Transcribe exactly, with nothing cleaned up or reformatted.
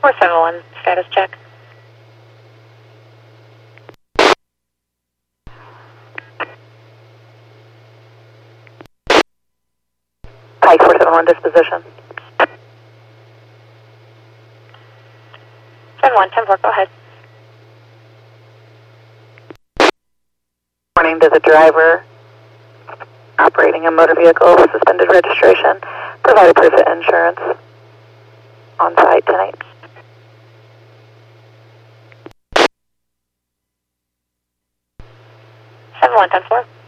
four seven one, status check. Pike four seven one, disposition. seven one, ten four, go ahead. Morning to the driver operating a motor vehicle with suspended registration. Provide proof of insurance on site tonight. seven one, ten four.